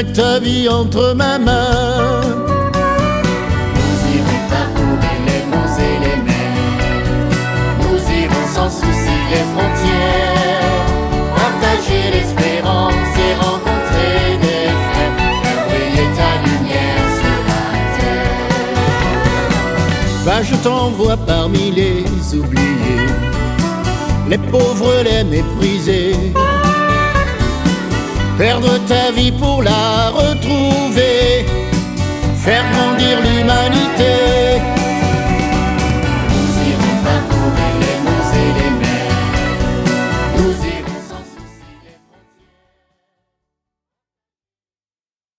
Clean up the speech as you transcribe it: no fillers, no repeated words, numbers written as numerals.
mettre ta vie entre ma main. Nous irons parcourir les monts et les mers. Nous irons sans souci les frontières. Partager l'espérance et rencontrer des frères. Faire briller ta lumière sur la terre. Va, je t'envoie parmi les oubliés, les pauvres, les méprisés. Perdre ta vie pour la retrouver, faire grandir